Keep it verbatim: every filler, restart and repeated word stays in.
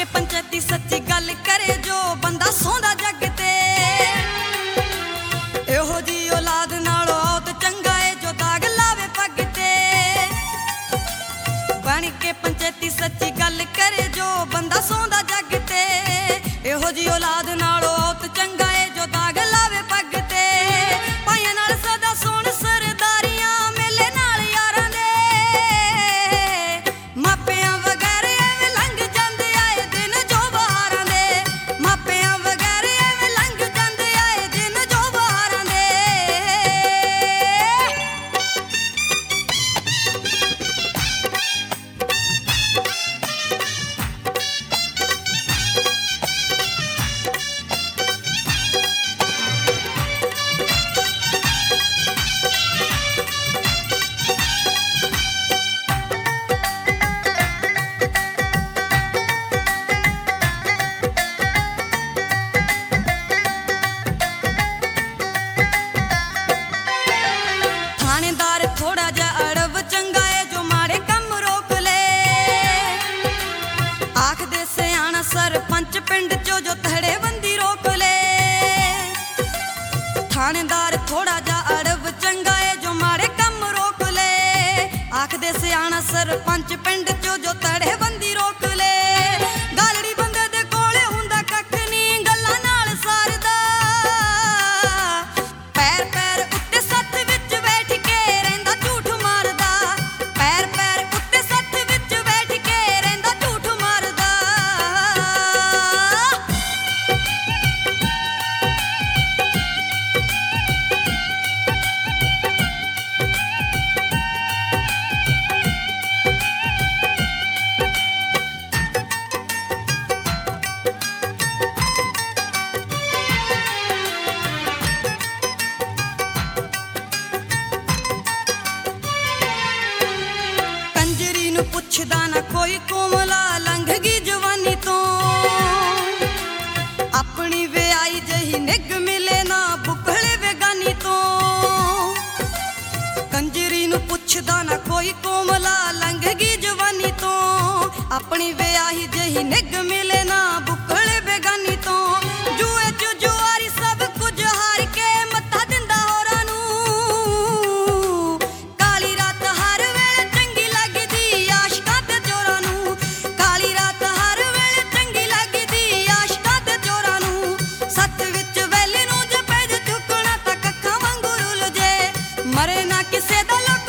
पंचायती सच्ची गल करे जो बंदा सौंदा जग ते। इहो जी औलाद नालों औत चंगा है जो दाग लावे पग ते। बन के पंचायती सच्ची गल करे जो बंदा सौंदा जग ते। इहो जी औलाद नालों औत चंगा है जो दाग लावे पग ते। भाइयां नाल सदा सोण सरदारियां मेले नाल यारां दे। मापियां वगैर एवें लंघ जांदे आए दिन जो बहारां दे। मापियां वगैर एवें लंघ जांदे आए दिन जो बहारां दे। थानेदार थोड़ा जा अड़ब चंगा है जो माड़े कम रोक ले। आखदे सियाणा सरपंच पिंड चो जो धड़े बंदी रोक ले। थानेदार थोड़ा जा अड़ब चंगा है जो माड़े कम रोक ले। आखदे सियाणा सरपंच पिंड चो जो धड़े बंदी रोक ले। गालड़ी बंदे दे कोले हुंदा कख नहीं गल्लां नाल सारदा। पैर पैर उत्ते सत्त विच बैठ के रहिंदा झूठ मारदा। पैर पैर उत्ते सत्त विच बैठ के रहिंदा झूठ मारदा। कंजरी नूं पुछदा ना कोई कोमला लंघ गई जवानी तो। अपनी विआई जही निग मिले ना बुखड़े बेगानी तो। कंजरी नूं पुछदा ना कोई कोमला लंघ गई जवानी तो। अपनी विआही जही निग मिले ना बुखड़े बेगानी तो। जुए च जुआरी सब कुछ हार के मत्था दिंदा होरां नूं। काली रात हर वेले चंगी लगदी आशिकां ते चोरां नूं। काली रात हर वेले चंगी लगदी आशिकां ते चोरां नूं। सत्त विच वैली नूं जे पैज चुकणा तां कक्खां वांगू रुल जे। मरे ना किसे दा लोक